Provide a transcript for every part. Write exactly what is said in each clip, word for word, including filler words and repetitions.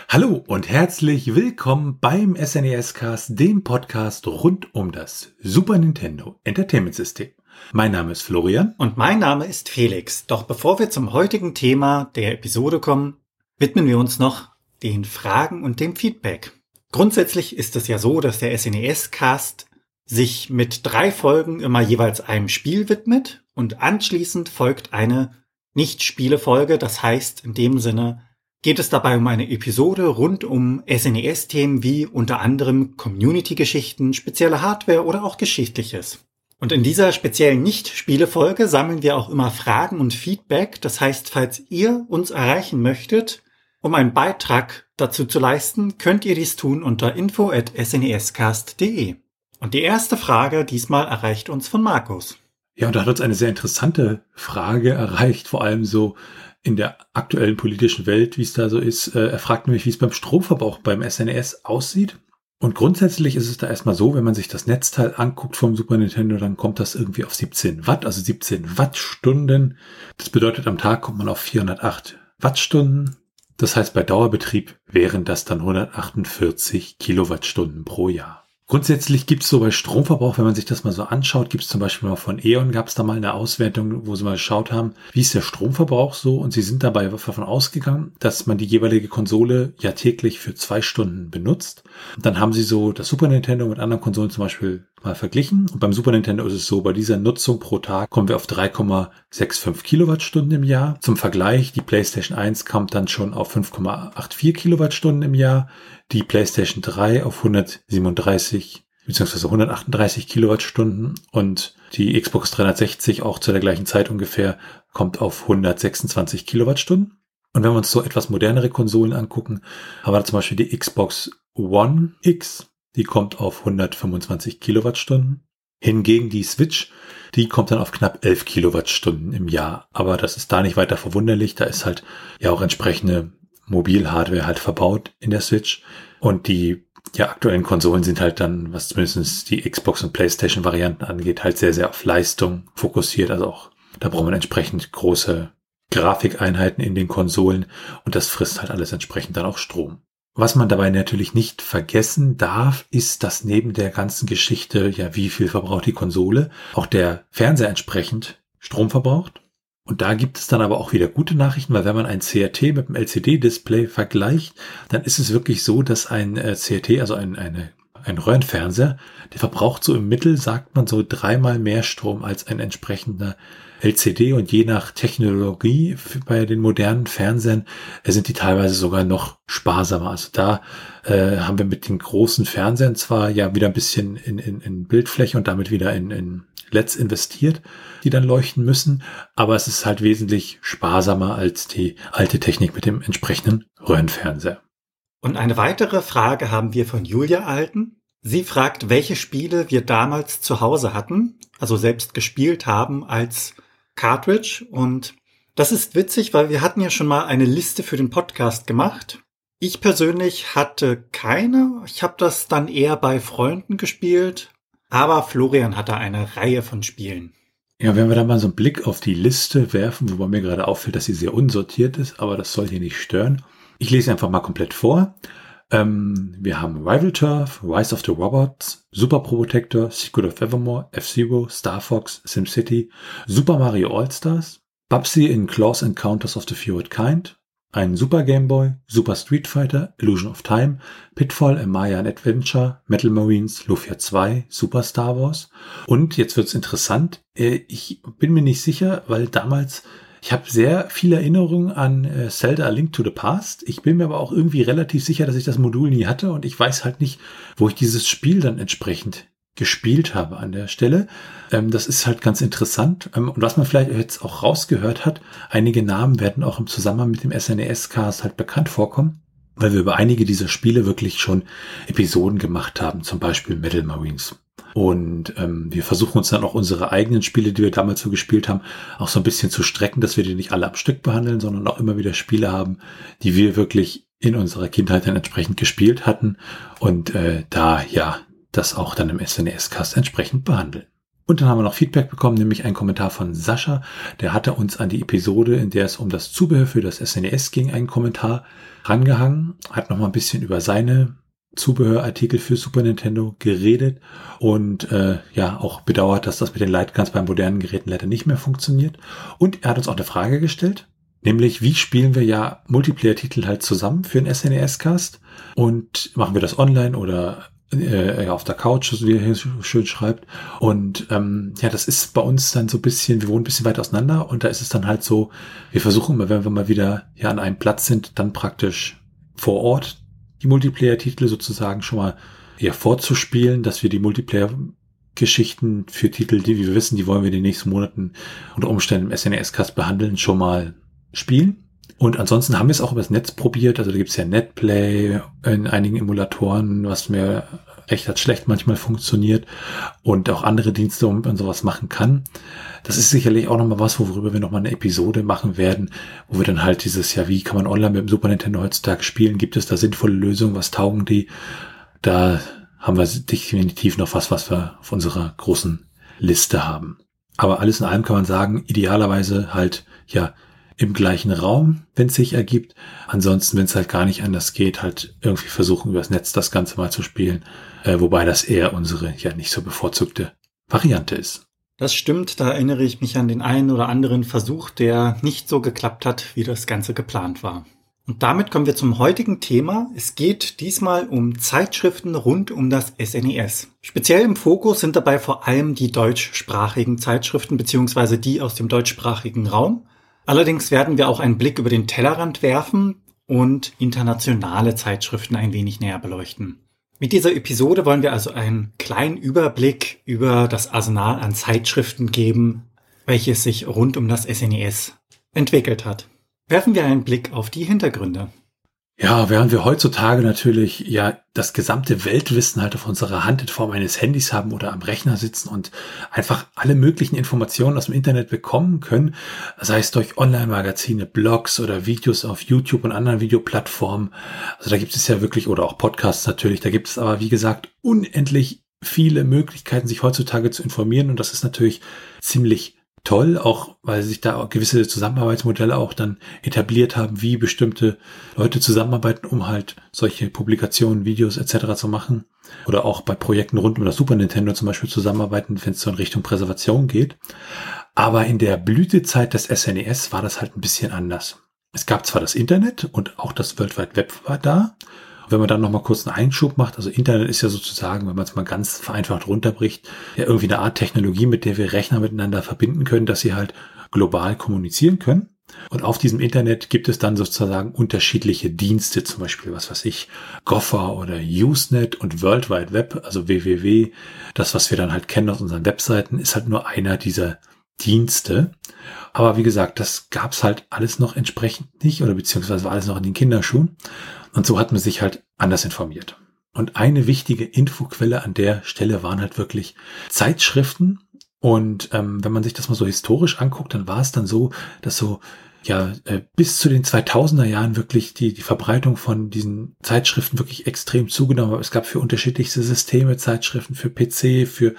Hallo und herzlich willkommen beim S N E S-Cast, dem Podcast rund um das Super Nintendo Entertainment System. Mein Name ist Florian. Und mein Name ist Felix. Doch bevor wir zum heutigen Thema der Episode kommen, widmen wir uns noch den Fragen und dem Feedback. Grundsätzlich ist es ja so, dass der S N E S-Cast sich mit drei Folgen immer jeweils einem Spiel widmet und anschließend folgt eine Nicht-Spiele-Folge. Das heißt, in dem Sinne geht es dabei um eine Episode rund um S N E S-Themen wie unter anderem Community-Geschichten, spezielle Hardware oder auch Geschichtliches. Und in dieser speziellen Nicht-Spiele-Folge sammeln wir auch immer Fragen und Feedback. Das heißt, falls ihr uns erreichen möchtet, um einen Beitrag dazu zu leisten, könnt ihr dies tun unter info at s n e s cast punkt d e. Und die erste Frage diesmal erreicht uns von Markus. Ja, und da hat uns eine sehr interessante Frage erreicht, vor allem so in der aktuellen politischen Welt, wie es da so ist. Er fragt nämlich, wie es beim Stromverbrauch beim S N E S aussieht. Und grundsätzlich ist es da erstmal so, wenn man sich das Netzteil anguckt vom Super Nintendo, dann kommt das irgendwie auf siebzehn Watt, also siebzehn Wattstunden. Das bedeutet, am Tag kommt man auf vierhundertacht Wattstunden. Das heißt, bei Dauerbetrieb wären das dann hundertachtundvierzig Kilowattstunden pro Jahr. Grundsätzlich gibt es so bei Stromverbrauch, wenn man sich das mal so anschaut, gibt es zum Beispiel mal von E.ON, gab es da mal eine Auswertung, wo sie mal geschaut haben, wie ist der Stromverbrauch so, und sie sind dabei davon ausgegangen, dass man die jeweilige Konsole ja täglich für zwei Stunden benutzt. Und dann haben sie so das Super Nintendo mit anderen Konsolen zum Beispiel mal verglichen, und beim Super Nintendo ist es so, bei dieser Nutzung pro Tag kommen wir auf drei Komma fünfundsechzig Kilowattstunden im Jahr. Zum Vergleich, die PlayStation eins kommt dann schon auf fünf Komma vierundachtzig Kilowattstunden im Jahr, die PlayStation drei auf hundertsiebenunddreißig bzw. hundertachtunddreißig Kilowattstunden und die Xbox dreihundertsechzig auch zu der gleichen Zeit ungefähr kommt auf hundertsechsundzwanzig Kilowattstunden. Und wenn wir uns so etwas modernere Konsolen angucken, haben wir zum Beispiel die Xbox One X, die kommt auf hundertfünfundzwanzig Kilowattstunden. Hingegen die Switch, die kommt dann auf knapp elf Kilowattstunden im Jahr. Aber das ist da nicht weiter verwunderlich, da ist halt ja auch entsprechende Mobilhardware halt verbaut in der Switch. Und die ja aktuellen Konsolen sind halt dann, was zumindest die Xbox- und PlayStation-Varianten angeht, halt sehr, sehr auf Leistung fokussiert. Also auch da braucht man entsprechend große Grafikeinheiten in den Konsolen und das frisst halt alles entsprechend dann auch Strom. Was man dabei natürlich nicht vergessen darf, ist, dass neben der ganzen Geschichte, ja, wie viel verbraucht die Konsole, auch der Fernseher entsprechend Strom verbraucht. Und da gibt es dann aber auch wieder gute Nachrichten, weil wenn man ein C R T mit einem L C D-Display vergleicht, dann ist es wirklich so, dass ein C R T, also ein, eine, ein Röhrenfernseher, der verbraucht so im Mittel, sagt man, so dreimal mehr Strom als ein entsprechender L C D, und je nach Technologie bei den modernen Fernsehern sind die teilweise sogar noch sparsamer. Also da äh, haben wir mit den großen Fernsehern zwar ja wieder ein bisschen in, in, in Bildfläche und damit wieder in, in L E Ds investiert, die dann leuchten müssen, aber es ist halt wesentlich sparsamer als die alte Technik mit dem entsprechenden Röhrenfernseher. Und eine weitere Frage haben wir von Julia erhalten. Sie fragt, welche Spiele wir damals zu Hause hatten, also selbst gespielt haben als Cartridge. Und das ist witzig, weil wir hatten ja schon mal eine Liste für den Podcast gemacht. Ich persönlich hatte keine. Ich habe das dann eher bei Freunden gespielt. Aber Florian hatte eine Reihe von Spielen. Ja, wenn wir da mal so einen Blick auf die Liste werfen, wobei mir gerade auffällt, dass sie sehr unsortiert ist, aber das soll hier nicht stören. Ich lese einfach mal komplett vor. Ähm, wir haben Rival Turf, Rise of the Robots, Super Pro Protector, Secret of Evermore, F-Zero, Star Fox, SimCity, Super Mario All-Stars, Bubsy in Close Encounters of the Feared Kind, ein Super Game Boy, Super Street Fighter, Illusion of Time, Pitfall, A Mayan Adventure, Metal Marines, Lufia zwei, Super Star Wars. Und jetzt wird's interessant, ich bin mir nicht sicher, weil damals, ich habe sehr viele Erinnerungen an Zelda A Link to the Past. Ich bin mir aber auch irgendwie relativ sicher, dass ich das Modul nie hatte und ich weiß halt nicht, wo ich dieses Spiel dann entsprechend gespielt habe an der Stelle. Ähm, das ist halt ganz interessant. Ähm, und was man vielleicht jetzt auch rausgehört hat, einige Namen werden auch im Zusammenhang mit dem S N E S-Cast halt bekannt vorkommen, weil wir über einige dieser Spiele wirklich schon Episoden gemacht haben, zum Beispiel Metal Marines. Und ähm, wir versuchen uns dann auch unsere eigenen Spiele, die wir damals so gespielt haben, auch so ein bisschen zu strecken, dass wir die nicht alle am Stück behandeln, sondern auch immer wieder Spiele haben, die wir wirklich in unserer Kindheit dann entsprechend gespielt hatten und äh, da ja das auch dann im S N E S-Cast entsprechend behandeln. Und dann haben wir noch Feedback bekommen, nämlich einen Kommentar von Sascha. Der hatte uns an die Episode, in der es um das Zubehör für das S N E S ging, einen Kommentar rangehangen, hat noch mal ein bisschen über seine Zubehörartikel für Super Nintendo geredet und äh, ja auch bedauert, dass das mit den Lightguns beim modernen Geräten leider nicht mehr funktioniert. Und er hat uns auch eine Frage gestellt, nämlich wie spielen wir ja Multiplayer-Titel halt zusammen für den S N E S-Cast und machen wir das online oder äh, auf der Couch, wie er hier schön schreibt. Und ähm, ja, das ist bei uns dann so ein bisschen, wir wohnen ein bisschen weit auseinander und da ist es dann halt so, wir versuchen immer, wenn wir mal wieder ja an einem Platz sind, dann praktisch vor Ort die Multiplayer-Titel sozusagen schon mal eher vorzuspielen, dass wir die Multiplayer-Geschichten für Titel, die wir wissen, die wollen wir in den nächsten Monaten unter Umständen im S N E S-Cast behandeln, schon mal spielen. Und ansonsten haben wir es auch übers Netz probiert, also da gibt es ja Netplay in einigen Emulatoren, was mir recht hat schlecht manchmal funktioniert und auch andere Dienste, wo man sowas machen kann. Das ist sicherlich auch nochmal was, worüber wir nochmal eine Episode machen werden, wo wir dann halt dieses, ja, wie kann man online mit dem Super Nintendo heutzutage spielen? Gibt es da sinnvolle Lösungen? Was taugen die? Da haben wir definitiv noch was, was wir auf unserer großen Liste haben. Aber alles in allem kann man sagen, idealerweise halt, ja, im gleichen Raum, wenn es sich ergibt. Ansonsten, wenn es halt gar nicht anders geht, halt irgendwie versuchen, übers Netz das Ganze mal zu spielen. Äh, wobei das eher unsere ja nicht so bevorzugte Variante ist. Das stimmt, da erinnere ich mich an den einen oder anderen Versuch, der nicht so geklappt hat, wie das Ganze geplant war. Und damit kommen wir zum heutigen Thema. Es geht diesmal um Zeitschriften rund um das S N E S. Speziell im Fokus sind dabei vor allem die deutschsprachigen Zeitschriften bzw. die aus dem deutschsprachigen Raum. Allerdings werden wir auch einen Blick über den Tellerrand werfen und internationale Zeitschriften ein wenig näher beleuchten. Mit dieser Episode wollen wir also einen kleinen Überblick über das Arsenal an Zeitschriften geben, welches sich rund um das S N E S entwickelt hat. Werfen wir einen Blick auf die Hintergründe. Ja, während wir heutzutage natürlich ja das gesamte Weltwissen halt auf unserer Hand in Form eines Handys haben oder am Rechner sitzen und einfach alle möglichen Informationen aus dem Internet bekommen können, sei es durch Online-Magazine, Blogs oder Videos auf YouTube und anderen Videoplattformen. Also da gibt es ja wirklich, oder auch Podcasts natürlich, da gibt es aber wie gesagt unendlich viele Möglichkeiten, sich heutzutage zu informieren und das ist natürlich ziemlich toll, auch weil sich da auch gewisse Zusammenarbeitsmodelle auch dann etabliert haben, wie bestimmte Leute zusammenarbeiten, um halt solche Publikationen, Videos et cetera zu machen. Oder auch bei Projekten rund um das Super Nintendo zum Beispiel zusammenarbeiten, wenn es so in Richtung Präservation geht. Aber in der Blütezeit des S N E S war das halt ein bisschen anders. Es gab zwar das Internet und auch das World Wide Web war da. Wenn man dann noch mal kurz einen Einschub macht, also Internet ist ja sozusagen, wenn man es mal ganz vereinfacht runterbricht, ja irgendwie eine Art Technologie, mit der wir Rechner miteinander verbinden können, dass sie halt global kommunizieren können. Und auf diesem Internet gibt es dann sozusagen unterschiedliche Dienste, zum Beispiel, was weiß ich, Gopher oder Usenet und World Wide Web, also W W W. Das, was wir dann halt kennen aus unseren Webseiten, ist halt nur einer dieser Dienste. Aber wie gesagt, das gab's halt alles noch entsprechend nicht oder beziehungsweise war alles noch in den Kinderschuhen. Und so hat man sich halt anders informiert. Und eine wichtige Infoquelle an der Stelle waren halt wirklich Zeitschriften. Und ähm, wenn man sich das mal so historisch anguckt, dann war es dann so, dass so ja äh, bis zu den zweitausender Jahren wirklich die die Verbreitung von diesen Zeitschriften wirklich extrem zugenommen hat. Es gab für unterschiedlichste Systeme Zeitschriften, für P C, für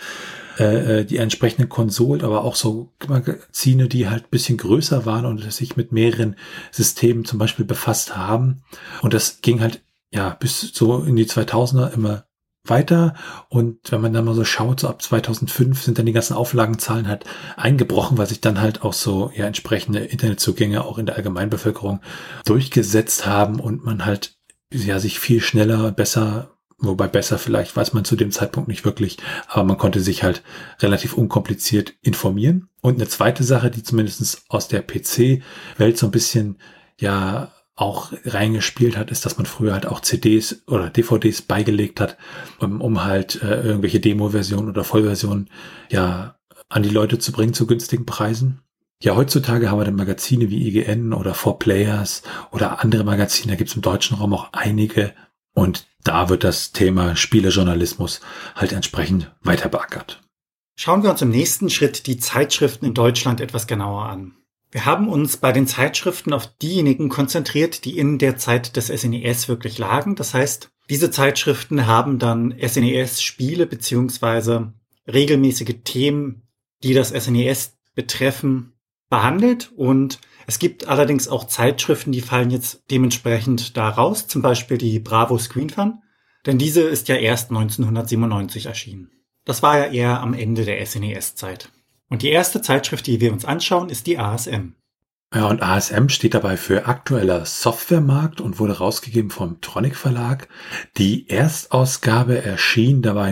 äh, die entsprechenden Konsolen, aber auch so Magazine, die halt ein bisschen größer waren und sich mit mehreren Systemen zum Beispiel befasst haben. Und das ging halt ja bis so in die zweitausender immer weiter. Und wenn man dann mal so schaut, so ab zweitausendfünf sind dann die ganzen Auflagenzahlen halt eingebrochen, weil sich dann halt auch so ja entsprechende Internetzugänge auch in der Allgemeinbevölkerung durchgesetzt haben und man halt ja sich viel schneller, besser, wobei besser vielleicht weiß man zu dem Zeitpunkt nicht wirklich, aber man konnte sich halt relativ unkompliziert informieren. Und eine zweite Sache, die zumindest aus der P C-Welt so ein bisschen ja auch reingespielt hat, ist, dass man früher halt auch C Ds oder D V Ds beigelegt hat, um, um halt äh, irgendwelche Demo-Versionen oder Vollversionen ja an die Leute zu bringen zu günstigen Preisen. Ja, heutzutage haben wir dann Magazine wie I G N oder four Players oder andere Magazine, da gibt es im deutschen Raum auch einige und da wird das Thema Spielejournalismus halt entsprechend weiter beackert. Schauen wir uns im nächsten Schritt die Zeitschriften in Deutschland etwas genauer an. Wir haben uns bei den Zeitschriften auf diejenigen konzentriert, die in der Zeit des S N E S wirklich lagen. Das heißt, diese Zeitschriften haben dann S N E S-Spiele beziehungsweise regelmäßige Themen die das S N E S betreffen, behandelt. Und es gibt allerdings auch Zeitschriften, die fallen jetzt dementsprechend da raus, zum Beispiel die Bravo Screen Fun, denn diese ist ja erst neunzehnhundertsiebenundneunzig erschienen. Das war ja eher am Ende der S N E S-Zeit. Und die erste Zeitschrift, die wir uns anschauen, ist die A S M. Ja, und A S M steht dabei für Aktueller Softwaremarkt und wurde rausgegeben vom Tronic Verlag. Die Erstausgabe erschien dabei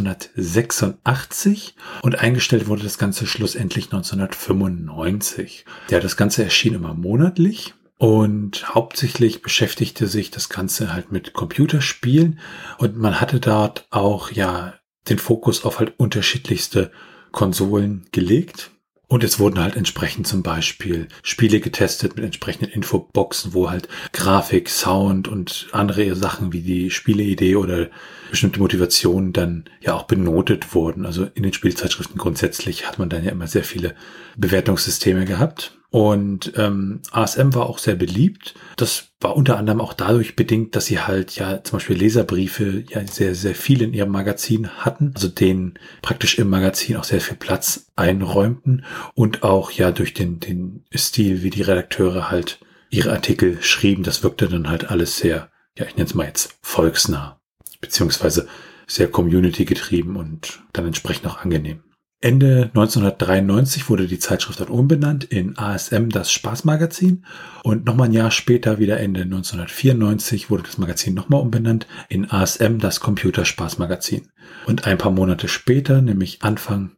neunzehnhundertsechsundachtzig und eingestellt wurde das Ganze schlussendlich neunzehnhundertfünfundneunzig. Ja, das Ganze erschien immer monatlich und hauptsächlich beschäftigte sich das Ganze halt mit Computerspielen und man hatte dort auch ja den Fokus auf halt unterschiedlichste Konsolen gelegt. Und es wurden halt entsprechend zum Beispiel Spiele getestet mit entsprechenden Infoboxen, wo halt Grafik, Sound und andere Sachen wie die Spieleidee oder bestimmte Motivationen dann ja auch benotet wurden. Also in den Spielzeitschriften grundsätzlich hat man dann ja immer sehr viele Bewertungssysteme gehabt. Und ähm, A S M war auch sehr beliebt. Das war unter anderem auch dadurch bedingt, dass sie halt ja zum Beispiel Leserbriefe ja sehr, sehr viel in ihrem Magazin hatten. Also denen praktisch im Magazin auch sehr viel Platz einräumten. Und auch ja durch den, den Stil, wie die Redakteure halt ihre Artikel schrieben. Das wirkte dann halt alles sehr, ja ich nenne es mal jetzt volksnah. Beziehungsweise sehr community-getrieben und dann entsprechend auch angenehm. Ende neunzehnhundertdreiundneunzig wurde die Zeitschrift dann umbenannt in A S M, das Spaßmagazin. Und nochmal ein Jahr später, wieder Ende neunzehnhundertvierundneunzig, wurde das Magazin nochmal umbenannt in A S M, das Computerspaßmagazin. Und ein paar Monate später, nämlich Anfang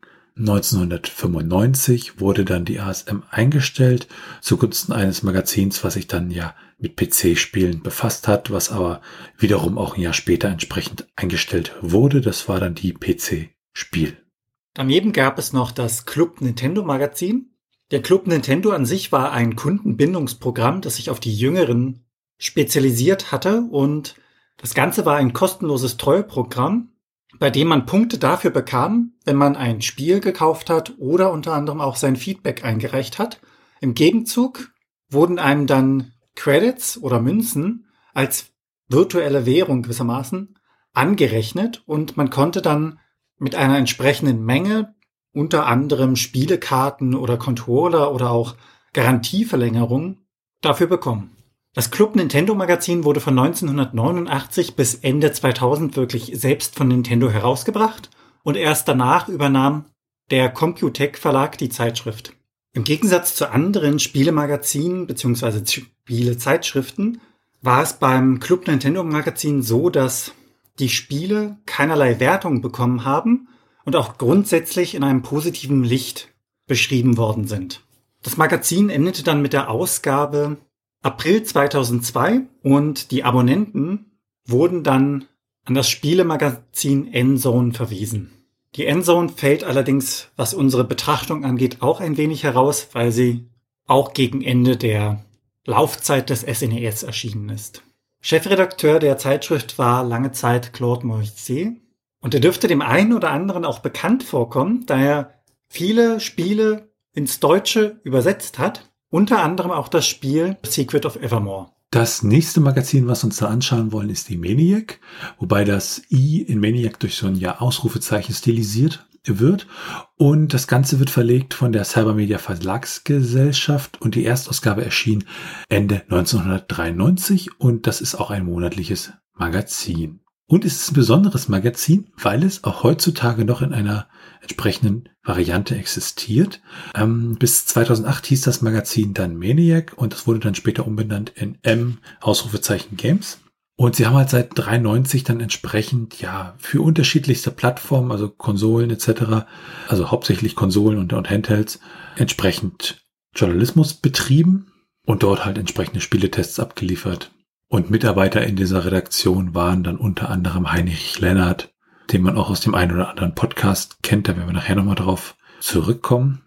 neunzehnhundertfünfundneunzig, wurde dann die A S M eingestellt zugunsten eines Magazins, was sich dann ja mit P C-Spielen befasst hat, was aber wiederum auch ein Jahr später entsprechend eingestellt wurde. Das war dann die P C-Spiel. Daneben gab es noch das Club Nintendo Magazin. Der Club Nintendo an sich war ein Kundenbindungsprogramm, das sich auf die Jüngeren spezialisiert hatte, und das Ganze war ein kostenloses Treueprogramm, bei dem man Punkte dafür bekam, wenn man ein Spiel gekauft hat oder unter anderem auch sein Feedback eingereicht hat. Im Gegenzug wurden einem dann Credits oder Münzen als virtuelle Währung gewissermaßen angerechnet und man konnte dann mit einer entsprechenden Menge, unter anderem Spielekarten oder Controller oder auch Garantieverlängerung, dafür bekommen. Das Club Nintendo Magazin wurde von neunzehnhundertneunundachtzig bis Ende zweitausend wirklich selbst von Nintendo herausgebracht und erst danach übernahm der Computec Verlag die Zeitschrift. Im Gegensatz zu anderen Spielemagazinen bzw. Spielezeitschriften war es beim Club Nintendo Magazin so, dass die Spiele keinerlei Wertung bekommen haben und auch grundsätzlich in einem positiven Licht beschrieben worden sind. Das Magazin endete dann mit der Ausgabe April zweitausendzwei und die Abonnenten wurden dann an das Spielemagazin N-Zone verwiesen. Die N-Zone fällt allerdings, was unsere Betrachtung angeht, auch ein wenig heraus, weil sie auch gegen Ende der Laufzeit des S N E S erschienen ist. Chefredakteur der Zeitschrift war lange Zeit Claude Moisset und er dürfte dem einen oder anderen auch bekannt vorkommen, da er viele Spiele ins Deutsche übersetzt hat, unter anderem auch das Spiel Secret of Evermore. Das nächste Magazin, was wir uns da anschauen wollen, ist die Maniac, wobei das I in Maniac durch so ein ja Ausrufezeichen stilisiert wird. Und das Ganze wird verlegt von der Cybermedia Verlagsgesellschaft und die Erstausgabe erschien Ende neunzehnhundertdreiundneunzig und das ist auch ein monatliches Magazin. Und es ist ein besonderes Magazin, weil es auch heutzutage noch in einer entsprechenden Variante existiert. Ähm, bis zweitausendacht hieß das Magazin dann Maniac und es wurde dann später umbenannt in M Ausrufezeichen Games. Und sie haben halt seit dreiundneunzig dann entsprechend ja für unterschiedlichste Plattformen, also Konsolen et cetera, also hauptsächlich Konsolen und, und Handhelds, entsprechend Journalismus betrieben und dort halt entsprechende Spieletests abgeliefert. Und Mitarbeiter in dieser Redaktion waren dann unter anderem Heinrich Lennart, den man auch aus dem einen oder anderen Podcast kennt, da werden wir nachher nochmal drauf zurückkommen.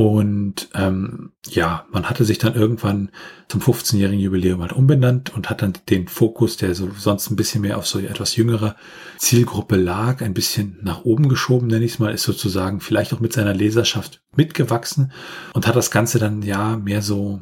Und ähm, ja, man hatte sich dann irgendwann zum fünfzehnjährigen Jubiläum halt umbenannt und hat dann den Fokus, der so sonst ein bisschen mehr auf so etwas jüngere Zielgruppe lag, ein bisschen nach oben geschoben, nenne ich es mal, ist sozusagen vielleicht auch mit seiner Leserschaft mitgewachsen und hat das Ganze dann ja mehr so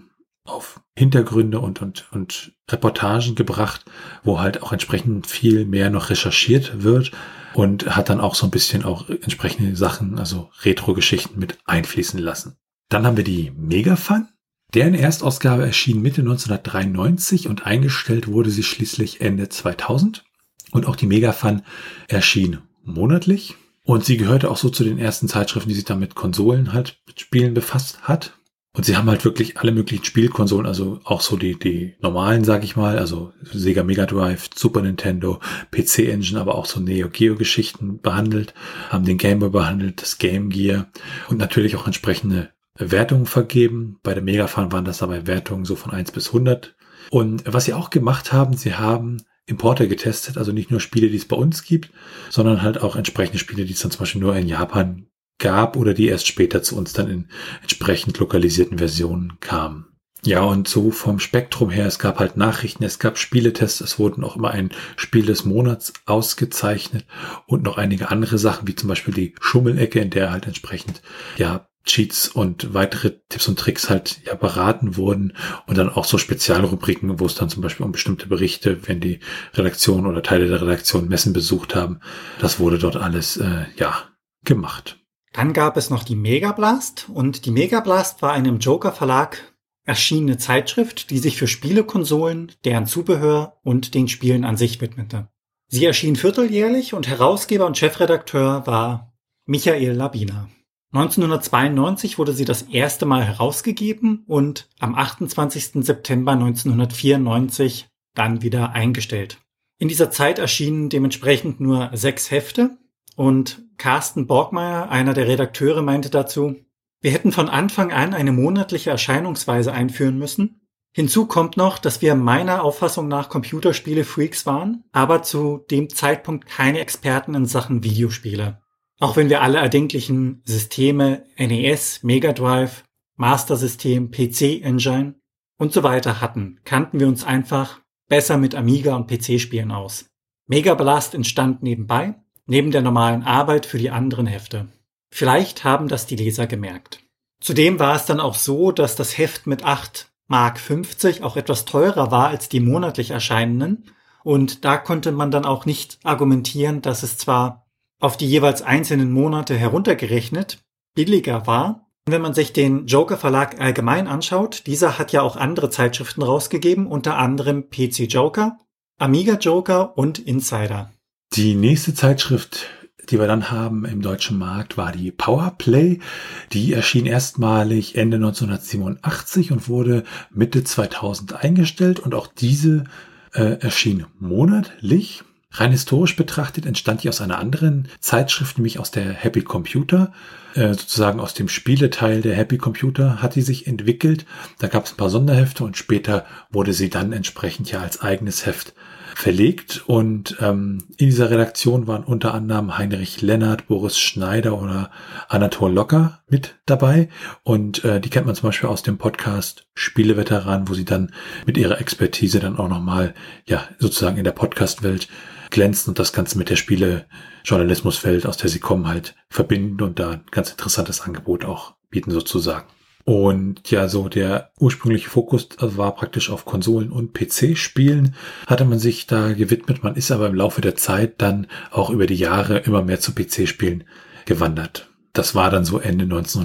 auf Hintergründe und, und, und Reportagen gebracht, wo halt auch entsprechend viel mehr noch recherchiert wird und hat dann auch so ein bisschen auch entsprechende Sachen, also Retro-Geschichten mit einfließen lassen. Dann haben wir die Megafun. Deren Erstausgabe erschien Mitte neunzehnhundertdreiundneunzig und eingestellt wurde sie schließlich Ende zweitausend. Und auch die Megafun erschien monatlich. Und sie gehörte auch so zu den ersten Zeitschriften, die sich dann mit Konsolen halt, mit Spielen befasst hat. Und sie haben halt wirklich alle möglichen Spielkonsolen, also auch so die, die normalen, sag ich mal, also Sega Mega Drive, Super Nintendo, P C Engine, aber auch so Neo Geo Geschichten behandelt, haben den Game Boy behandelt, das Game Gear und natürlich auch entsprechende Wertungen vergeben. Bei der Megafun waren das dabei Wertungen so von eins bis hundert. Und was sie auch gemacht haben, sie haben Importe getestet, also nicht nur Spiele, die es bei uns gibt, sondern halt auch entsprechende Spiele, die es dann zum Beispiel nur in Japan gab oder die erst später zu uns dann in entsprechend lokalisierten Versionen kamen. Ja, und so vom Spektrum her, es gab halt Nachrichten, es gab Spieletests, es wurden auch immer ein Spiel des Monats ausgezeichnet und noch einige andere Sachen, wie zum Beispiel die Schummelecke, in der halt entsprechend, ja, Cheats und weitere Tipps und Tricks halt ja beraten wurden und dann auch so Spezialrubriken, wo es dann zum Beispiel um bestimmte Berichte, wenn die Redaktion oder Teile der Redaktion Messen besucht haben, das wurde dort alles, äh, ja, gemacht. Dann gab es noch die Mega Blast und die Mega Blast war eine im Joker Verlag erschienene Zeitschrift, die sich für Spielekonsolen, deren Zubehör und den Spielen an sich widmete. Sie erschien vierteljährlich und Herausgeber und Chefredakteur war Michael Labiner. neunzehnhundertzweiundneunzig wurde sie das erste Mal herausgegeben und am achtundzwanzigsten September neunzehnhundertvierundneunzig dann wieder eingestellt. In dieser Zeit erschienen dementsprechend nur sechs Hefte und Carsten Borgmeier, einer der Redakteure, meinte dazu, wir hätten von Anfang an eine monatliche Erscheinungsweise einführen müssen. Hinzu kommt noch, dass wir meiner Auffassung nach Computerspiele-Freaks waren, aber zu dem Zeitpunkt keine Experten in Sachen Videospiele. Auch wenn wir alle erdenklichen Systeme, N E S, Mega Drive, Master System, P C Engine und so weiter hatten, kannten wir uns einfach besser mit Amiga und P C-Spielen aus. Mega Blast entstand nebenbei, neben der normalen Arbeit für die anderen Hefte. Vielleicht haben das die Leser gemerkt. Zudem war es dann auch so, dass das Heft mit acht Mark fünfzig auch etwas teurer war als die monatlich erscheinenden und da konnte man dann auch nicht argumentieren, dass es zwar auf die jeweils einzelnen Monate heruntergerechnet billiger war. Wenn man sich den Joker Verlag allgemein anschaut, dieser hat ja auch andere Zeitschriften rausgegeben, unter anderem P C Joker, Amiga Joker und Insider. Die nächste Zeitschrift, die wir dann haben im deutschen Markt, war die Powerplay. Die erschien erstmalig Ende neunzehnhundertsiebenundachtzig und wurde Mitte zweitausend eingestellt und auch diese äh, erschien monatlich. Rein historisch betrachtet entstand die aus einer anderen Zeitschrift, nämlich aus der Happy Computer, äh, sozusagen aus dem Spieleteil der Happy Computer hat die sich entwickelt. Da gab es ein paar Sonderhefte und später wurde sie dann entsprechend ja als eigenes Heft verlegt und ähm, in dieser Redaktion waren unter anderem Heinrich Lennart, Boris Schneider oder Anatol Locker mit dabei und äh, die kennt man zum Beispiel aus dem Podcast Spieleveteran, wo sie dann mit ihrer Expertise dann auch nochmal ja sozusagen in der Podcast-Welt glänzen und das Ganze mit der Spiele-Journalismuswelt, aus der sie kommen, halt verbinden und da ein ganz interessantes Angebot auch bieten sozusagen. Und ja, so der ursprüngliche Fokus war praktisch auf Konsolen und P C-Spielen, hatte man sich da gewidmet. Man ist aber im Laufe der Zeit dann auch über die Jahre immer mehr zu P C-Spielen gewandert. Das war dann so Ende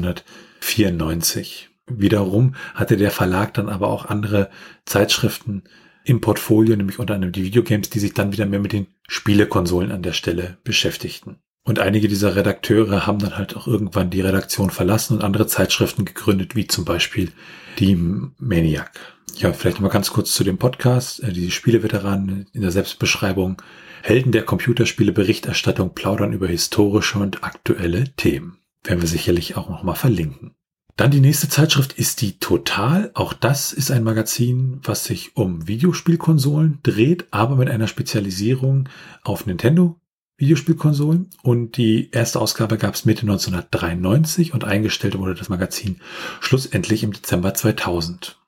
neunzehnhundertvierundneunzig. Wiederum hatte der Verlag dann aber auch andere Zeitschriften im Portfolio, nämlich unter anderem die Videogames, die sich dann wieder mehr mit den Spielekonsolen an der Stelle beschäftigten. Und einige dieser Redakteure haben dann halt auch irgendwann die Redaktion verlassen und andere Zeitschriften gegründet, wie zum Beispiel die Maniac. Ja, vielleicht noch mal ganz kurz zu dem Podcast. Die Spieleveteranen in der Selbstbeschreibung. Helden der Computerspiele-Berichterstattung plaudern über historische und aktuelle Themen. Werden wir sicherlich auch noch mal verlinken. Dann die nächste Zeitschrift ist die Total. Auch das ist ein Magazin, was sich um Videospielkonsolen dreht, aber mit einer Spezialisierung auf Nintendo Videospielkonsolen und die erste Ausgabe gab es Mitte neunzehnhundertdreiundneunzig und eingestellt wurde das Magazin schlussendlich im Dezember zweitausend.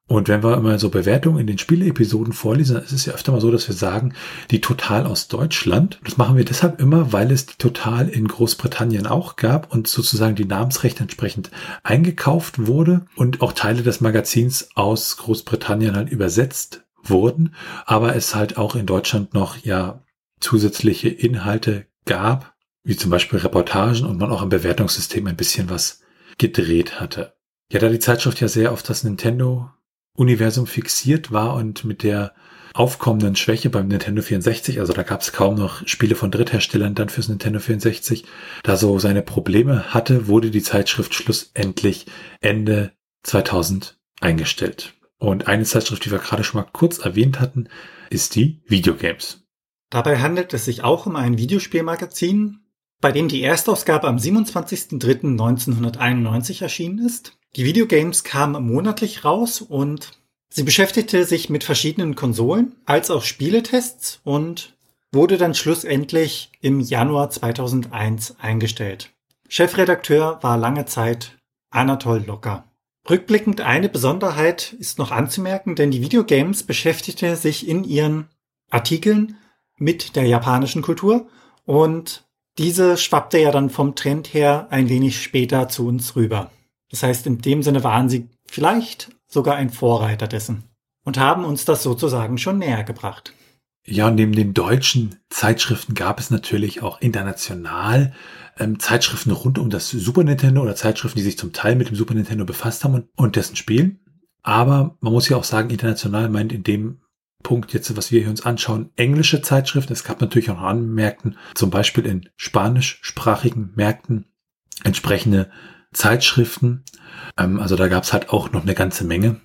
Und wenn wir immer so Bewertungen in den Spieleepisoden vorlesen, dann ist es ja öfter mal so, dass wir sagen, die Total aus Deutschland. Das machen wir deshalb immer, weil es die Total in Großbritannien auch gab und sozusagen die Namensrechte entsprechend eingekauft wurde und auch Teile des Magazins aus Großbritannien halt übersetzt wurden, aber es halt auch in Deutschland noch ja zusätzliche Inhalte gab, wie zum Beispiel Reportagen und man auch im Bewertungssystem ein bisschen was gedreht hatte. Ja, da die Zeitschrift ja sehr auf das Nintendo-Universum fixiert war und mit der aufkommenden Schwäche beim Nintendo vierundsechzig, also da gab es kaum noch Spiele von Drittherstellern dann fürs Nintendo vierundsechzig, da so seine Probleme hatte, wurde die Zeitschrift schlussendlich Ende zweitausend eingestellt. Und eine Zeitschrift, die wir gerade schon mal kurz erwähnt hatten, ist die Videogames. Dabei handelt es sich auch um ein Videospielmagazin, bei dem die Erstausgabe am siebenundzwanzigsten dritten neunzehnhunderteinundneunzig erschienen ist. Die Videogames kamen monatlich raus und sie beschäftigte sich mit verschiedenen Konsolen als auch Spieletests und wurde dann schlussendlich im Januar zweitausendeins eingestellt. Chefredakteur war lange Zeit Anatol Locker. Rückblickend eine Besonderheit ist noch anzumerken, denn die Videogames beschäftigte sich in ihren Artikeln mit der japanischen Kultur und diese schwappte ja dann vom Trend her ein wenig später zu uns rüber. Das heißt, in dem Sinne waren sie vielleicht sogar ein Vorreiter dessen und haben uns das sozusagen schon näher gebracht. Ja, und neben den deutschen Zeitschriften gab es natürlich auch international ähm, Zeitschriften rund um das Super Nintendo oder Zeitschriften, die sich zum Teil mit dem Super Nintendo befasst haben und, und dessen Spielen. Aber man muss ja auch sagen, international meint in dem Punkt jetzt, was wir hier uns anschauen, englische Zeitschriften. Es gab natürlich auch noch andere Märkten, zum Beispiel in spanischsprachigen Märkten entsprechende Zeitschriften. Ähm, also da gab es halt auch noch eine ganze Menge.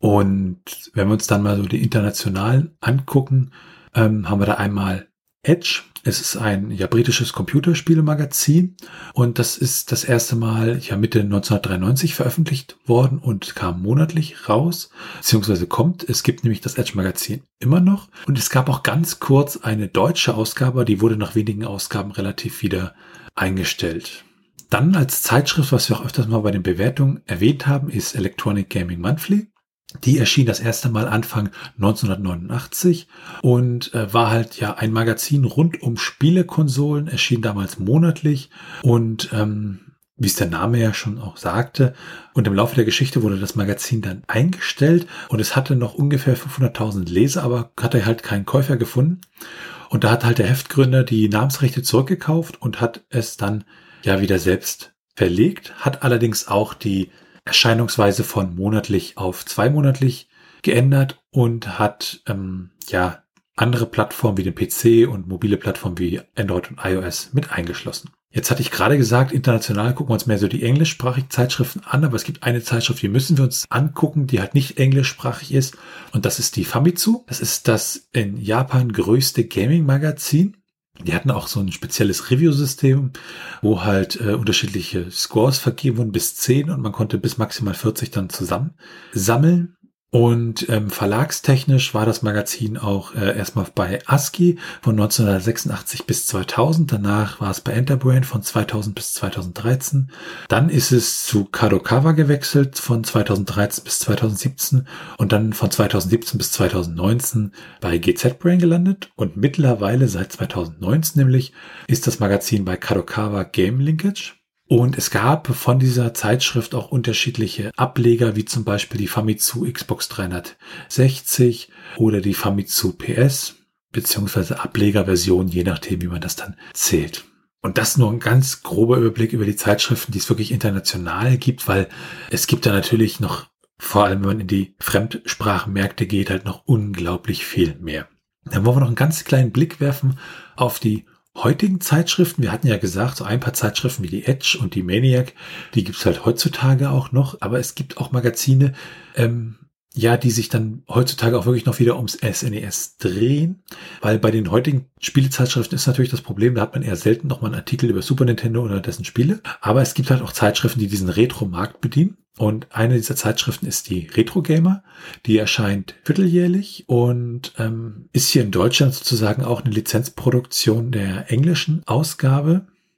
Und wenn wir uns dann mal so die internationalen angucken, ähm, haben wir da einmal Edge. Es ist ein ja britisches Computerspielemagazin und das ist das erste Mal ja Mitte neunzehnhundertdreiundneunzig veröffentlicht worden und kam monatlich raus, beziehungsweise kommt. Es gibt nämlich das Edge-Magazin immer noch und es gab auch ganz kurz eine deutsche Ausgabe, die wurde nach wenigen Ausgaben relativ wieder eingestellt. Dann als Zeitschrift, was wir auch öfters mal bei den Bewertungen erwähnt haben, ist Electronic Gaming Monthly. Die erschien das erste Mal Anfang neunzehnhundertneunundachtzig und äh, war halt ja ein Magazin rund um Spielekonsolen, erschien damals monatlich und ähm, wie es der Name ja schon auch sagte, und im Laufe der Geschichte wurde das Magazin dann eingestellt und es hatte noch ungefähr fünfhunderttausend Leser, aber hatte halt keinen Käufer gefunden und da hat halt der Heftgründer die Namensrechte zurückgekauft und hat es dann ja wieder selbst verlegt, hat allerdings auch die Erscheinungsweise von monatlich auf zweimonatlich geändert und hat ähm, ja andere Plattformen wie den P C und mobile Plattformen wie Android und iOS mit eingeschlossen. Jetzt hatte ich gerade gesagt, international gucken wir uns mehr so die englischsprachigen Zeitschriften an, aber es gibt eine Zeitschrift, die müssen wir uns angucken, die halt nicht englischsprachig ist und das ist die Famitsu. Das ist das in Japan größte Gaming-Magazin. Die hatten auch so ein spezielles Review-System, wo halt äh, unterschiedliche Scores vergeben wurden, bis zehn und man konnte bis maximal vierzig dann zusammen sammeln. Und ähm, verlagstechnisch war das Magazin auch äh, erstmal bei ASCII von neunzehnhundertsechsundachtzig bis zweitausend. Danach war es bei Enterbrain von zweitausend bis zweitausenddreizehn. Dann ist es zu Kadokawa gewechselt von zweitausenddreizehn bis zweitausendsiebzehn und dann von zweitausendsiebzehn bis zweitausendneunzehn bei G Z Brain gelandet. Und mittlerweile seit zweitausendneunzehn nämlich ist das Magazin bei Kadokawa Game Linkage. Und es gab von dieser Zeitschrift auch unterschiedliche Ableger, wie zum Beispiel die Famitsu Xbox dreihundertsechzig oder die Famitsu P S, beziehungsweise Ablegerversion, je nachdem, wie man das dann zählt. Und das nur ein ganz grober Überblick über die Zeitschriften, die es wirklich international gibt, weil es gibt da natürlich noch, vor allem wenn man in die Fremdsprachenmärkte geht, halt noch unglaublich viel mehr. Dann wollen wir noch einen ganz kleinen Blick werfen auf die heutigen Zeitschriften. Wir hatten ja gesagt, so ein paar Zeitschriften wie die Edge und die Maniac, die gibt's halt heutzutage auch noch, aber es gibt auch Magazine, ähm, ja, die sich dann heutzutage auch wirklich noch wieder ums S N E S drehen, weil bei den heutigen Spielezeitschriften ist natürlich das Problem, da hat man eher selten nochmal einen Artikel über Super Nintendo oder dessen Spiele, aber es gibt halt auch Zeitschriften, die diesen Retro-Markt bedienen. Und eine dieser Zeitschriften ist die Retro Gamer, die erscheint vierteljährlich und ähm, ist hier in Deutschland sozusagen auch eine Lizenzproduktion der englischen Ausgabe.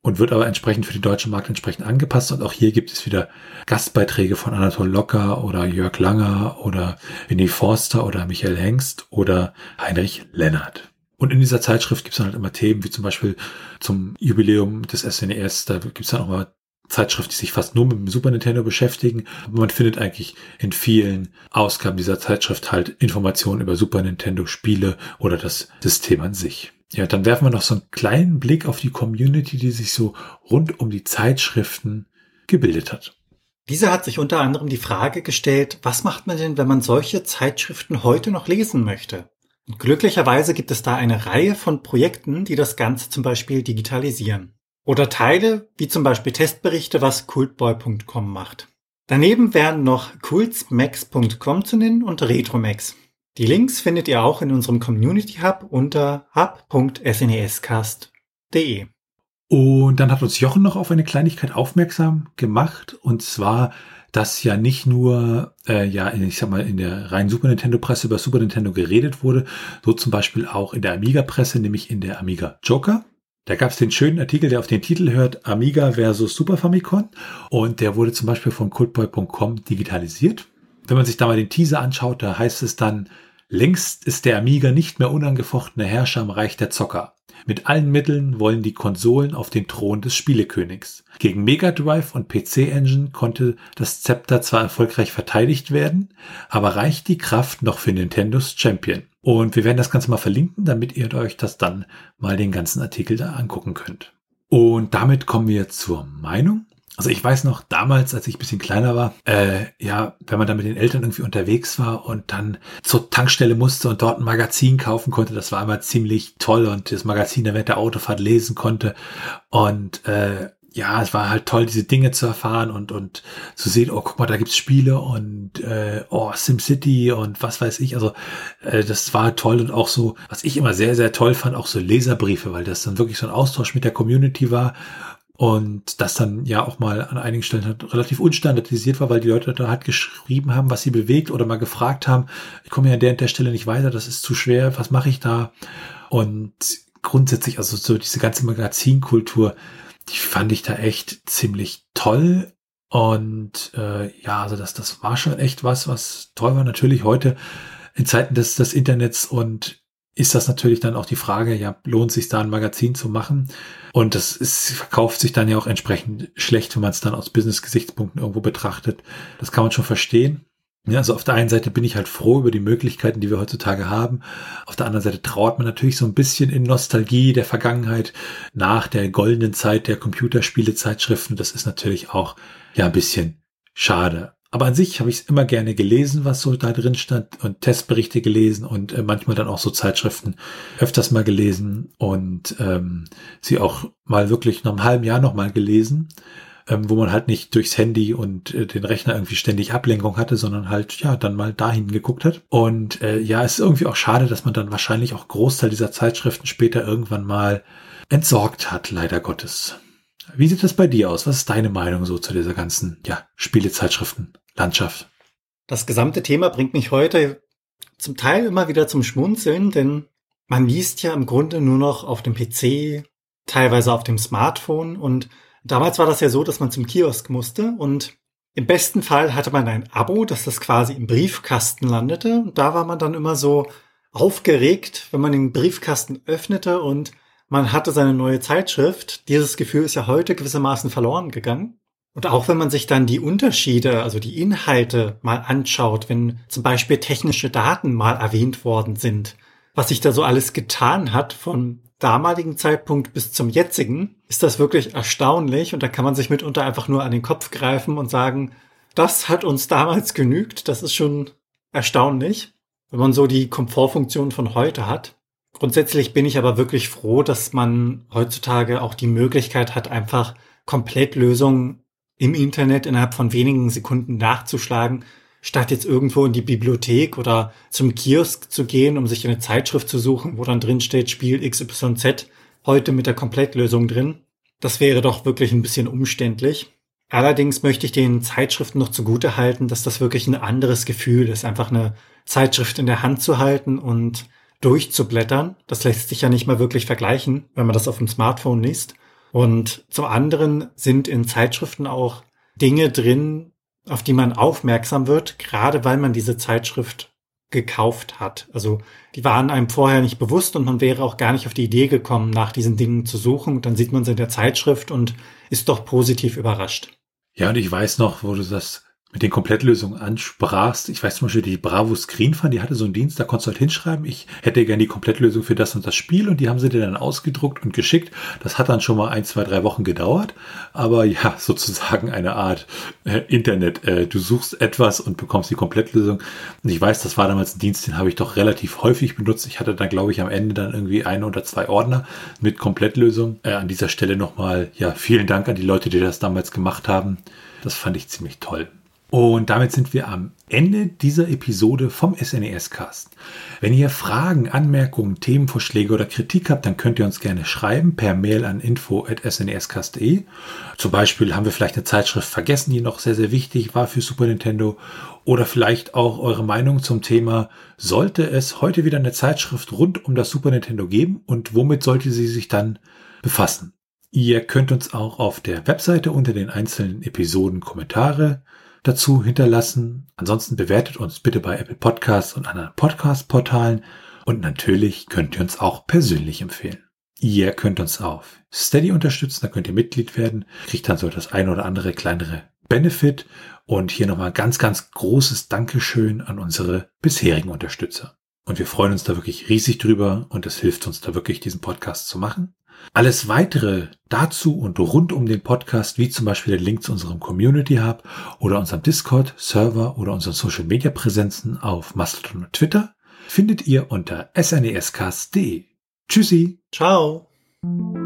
und wird aber entsprechend für den deutschen Markt entsprechend angepasst. Und auch hier gibt es wieder Gastbeiträge von Anatol Locker oder Jörg Langer oder Winnie Forster oder Michael Hengst oder Heinrich Lennart. Und in dieser Zeitschrift gibt es dann halt immer Themen, wie zum Beispiel zum Jubiläum des S N E S, da gibt es dann auch mal Zeitschriften, die sich fast nur mit dem Super Nintendo beschäftigen. Aber man findet eigentlich in vielen Ausgaben dieser Zeitschrift halt Informationen über Super Nintendo Spiele oder das System an sich. Ja, dann werfen wir noch so einen kleinen Blick auf die Community, die sich so rund um die Zeitschriften gebildet hat. Diese hat sich unter anderem die Frage gestellt, was macht man denn, wenn man solche Zeitschriften heute noch lesen möchte? Und glücklicherweise gibt es da eine Reihe von Projekten, die das Ganze zum Beispiel digitalisieren. Oder Teile, wie zum Beispiel Testberichte, was Cultboy punkt com macht. Daneben wären noch coolsmax punkt com zu nennen und Retromax. Die Links findet ihr auch in unserem Community Hub unter hub punkt s n e s cast punkt d e. Und dann hat uns Jochen noch auf eine Kleinigkeit aufmerksam gemacht, und zwar, dass ja nicht nur, äh, ja, in, ich sag mal, in der reinen Super Nintendo-Presse über Super Nintendo geredet wurde, so zum Beispiel auch in der Amiga-Presse, nämlich in der Amiga Joker. Da gab es den schönen Artikel, der auf den Titel hört, Amiga versus Super Famicom, und der wurde zum Beispiel von cultboy punkt com digitalisiert. Wenn man sich da mal den Teaser anschaut, da heißt es dann: Längst ist der Amiga nicht mehr unangefochtener Herrscher im Reich der Zocker. Mit allen Mitteln wollen die Konsolen auf den Thron des Spielekönigs. Gegen Mega Drive und P C Engine konnte das Zepter zwar erfolgreich verteidigt werden, aber reicht die Kraft noch für Nintendos Champion? Und wir werden das Ganze mal verlinken, damit ihr euch das dann mal den ganzen Artikel da angucken könnt. Und damit kommen wir zur Meinung. Also ich weiß noch, damals, als ich ein bisschen kleiner war, äh, ja, wenn man da mit den Eltern irgendwie unterwegs war und dann zur Tankstelle musste und dort ein Magazin kaufen konnte, das war immer ziemlich toll, und das Magazin dann während der Autofahrt lesen konnte. Und äh, ja, es war halt toll, diese Dinge zu erfahren und und zu sehen, oh, guck mal, da gibt's Spiele und äh, oh, SimCity und was weiß ich. Also äh, das war toll, und auch so, was ich immer sehr, sehr toll fand, auch so Leserbriefe, weil das dann wirklich so ein Austausch mit der Community war. Und das dann ja auch mal an einigen Stellen halt relativ unstandardisiert war, weil die Leute da halt geschrieben haben, was sie bewegt, oder mal gefragt haben, ich komme ja an der und der Stelle nicht weiter, das ist zu schwer, was mache ich da? Und grundsätzlich, also so diese ganze Magazinkultur, die fand ich da echt ziemlich toll. Und äh, ja, also das, das war schon echt was, was toll war. Natürlich heute in Zeiten des, des Internets und ist das natürlich dann auch die Frage, ja, lohnt es sich da ein Magazin zu machen? Und das ist, verkauft sich dann ja auch entsprechend schlecht, wenn man es dann aus Business-Gesichtspunkten irgendwo betrachtet. Das kann man schon verstehen. Ja, also auf der einen Seite bin ich halt froh über die Möglichkeiten, die wir heutzutage haben. Auf der anderen Seite trauert man natürlich so ein bisschen in Nostalgie der Vergangenheit nach der goldenen Zeit der Computerspiele-Zeitschriften. Das ist natürlich auch ja ein bisschen schade. Aber an sich habe ich es immer gerne gelesen, was so da drin stand, und Testberichte gelesen und äh, manchmal dann auch so Zeitschriften öfters mal gelesen und ähm, sie auch mal wirklich nach einem halben Jahr noch mal gelesen, ähm, wo man halt nicht durchs Handy und äh, den Rechner irgendwie ständig Ablenkung hatte, sondern halt ja dann mal dahin geguckt hat. Und äh, ja, es ist irgendwie auch schade, dass man dann wahrscheinlich auch Großteil dieser Zeitschriften später irgendwann mal entsorgt hat, leider Gottes. Wie sieht das bei dir aus? Was ist deine Meinung so zu dieser ganzen ja, Spielezeitschriftenlandschaft? Das gesamte Thema bringt mich heute zum Teil immer wieder zum Schmunzeln, denn man liest ja im Grunde nur noch auf dem P C, teilweise auf dem Smartphone, und damals war das ja so, dass man zum Kiosk musste, und im besten Fall hatte man ein Abo, dass das quasi im Briefkasten landete, und da war man dann immer so aufgeregt, wenn man den Briefkasten öffnete und man hatte seine neue Zeitschrift. Dieses Gefühl ist ja heute gewissermaßen verloren gegangen. Und auch wenn man sich dann die Unterschiede, also die Inhalte mal anschaut, wenn zum Beispiel technische Daten mal erwähnt worden sind, was sich da so alles getan hat vom damaligen Zeitpunkt bis zum jetzigen, ist das wirklich erstaunlich. Und da kann man sich mitunter einfach nur an den Kopf greifen und sagen, das hat uns damals genügt. Das ist schon erstaunlich, wenn man so die Komfortfunktion von heute hat. Grundsätzlich bin ich aber wirklich froh, dass man heutzutage auch die Möglichkeit hat, einfach Komplettlösungen im Internet innerhalb von wenigen Sekunden nachzuschlagen, statt jetzt irgendwo in die Bibliothek oder zum Kiosk zu gehen, um sich eine Zeitschrift zu suchen, wo dann drin steht, Spiel X Y Z, heute mit der Komplettlösung drin. Das wäre doch wirklich ein bisschen umständlich. Allerdings möchte ich den Zeitschriften noch zugute halten, dass das wirklich ein anderes Gefühl ist, einfach eine Zeitschrift in der Hand zu halten und durchzublättern. Das lässt sich ja nicht mal wirklich vergleichen, wenn man das auf dem Smartphone liest. Und zum anderen sind in Zeitschriften auch Dinge drin, auf die man aufmerksam wird, gerade weil man diese Zeitschrift gekauft hat. Also die waren einem vorher nicht bewusst und man wäre auch gar nicht auf die Idee gekommen, nach diesen Dingen zu suchen. Dann sieht man sie in der Zeitschrift und ist doch positiv überrascht. Ja, und ich weiß noch, wo du das mit den Komplettlösungen ansprachst. Ich weiß zum Beispiel, die Bravo Screen Fun, die hatte so einen Dienst, da konntest du halt hinschreiben, ich hätte gerne die Komplettlösung für das und das Spiel, und die haben sie dir dann ausgedruckt und geschickt. Das hat dann schon mal ein, zwei, drei Wochen gedauert, aber ja, sozusagen eine Art äh, Internet. Äh, du suchst etwas und bekommst die Komplettlösung. Und ich weiß, das war damals ein Dienst, den habe ich doch relativ häufig benutzt. Ich hatte dann, glaube ich, am Ende dann irgendwie ein oder zwei Ordner mit Komplettlösung. Äh, an dieser Stelle nochmal, ja, vielen Dank an die Leute, die das damals gemacht haben. Das fand ich ziemlich toll. Und damit sind wir am Ende dieser Episode vom S N E S-Cast. Wenn ihr Fragen, Anmerkungen, Themenvorschläge oder Kritik habt, dann könnt ihr uns gerne schreiben per Mail an info at s n e s cast punkt d e. Zum Beispiel haben wir vielleicht eine Zeitschrift vergessen, die noch sehr, sehr wichtig war für Super Nintendo. Oder vielleicht auch eure Meinung zum Thema, sollte es heute wieder eine Zeitschrift rund um das Super Nintendo geben und womit sollte sie sich dann befassen? Ihr könnt uns auch auf der Webseite unter den einzelnen Episoden Kommentare dazu hinterlassen. Ansonsten bewertet uns bitte bei Apple Podcasts und anderen Podcast-Portalen. Und natürlich könnt ihr uns auch persönlich empfehlen. Ihr könnt uns auf Steady unterstützen, da könnt ihr Mitglied werden, kriegt dann so das ein oder andere kleinere Benefit. Und hier nochmal ganz, ganz großes Dankeschön an unsere bisherigen Unterstützer. Und wir freuen uns da wirklich riesig drüber und es hilft uns da wirklich, diesen Podcast zu machen. Alles weitere dazu und rund um den Podcast, wie zum Beispiel der Link zu unserem Community Hub oder unserem Discord-Server oder unseren Social-Media-Präsenzen auf Mastodon und Twitter, findet ihr unter s n e s cast punkt d e. Tschüssi. Ciao.